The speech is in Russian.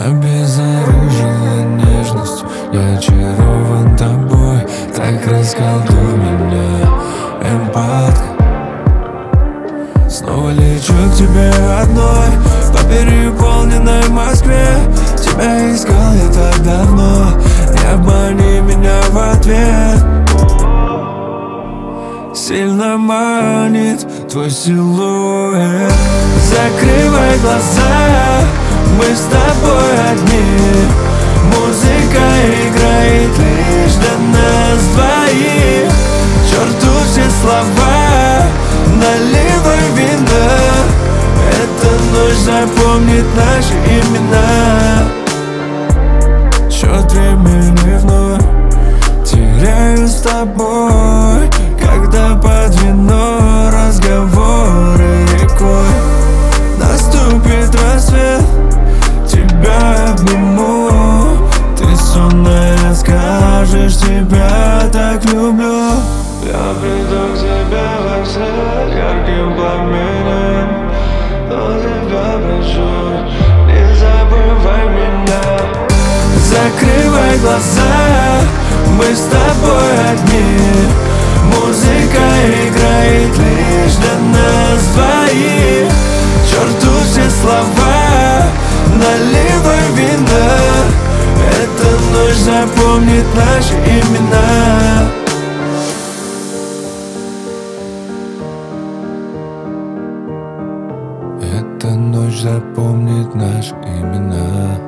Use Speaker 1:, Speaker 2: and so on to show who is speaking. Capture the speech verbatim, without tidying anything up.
Speaker 1: обезоружила нежность. Я очарован тобой, так расколдуй меня, эмпатка. Снова лечу к тебе одной по переполненной Москве. Тебя искал я так давно, не обмани меня в ответ. Сильно манит твой силуэт. Закрывай глаза, мы с тобой одни. Музыка играет лишь для нас двоих. К черту все слова, наливай вина. Эта ночь запомнит наши имена. Счет времени вновь теряю с тобой, когда под вино разговоры рекой. Наступит рассвет, тебя обниму. Ты сонная скажешь, тебя так люблю. Я приду к тебе во все ярким пламенем, но тебя прошу, не забывай меня. Закрывай глаза, мы с тобой одни. Музыка играет лишь для нас двоих. К черту все слова, наливай вина. Эта ночь запомнит наши имена. Эта ночь запомнит наши имена.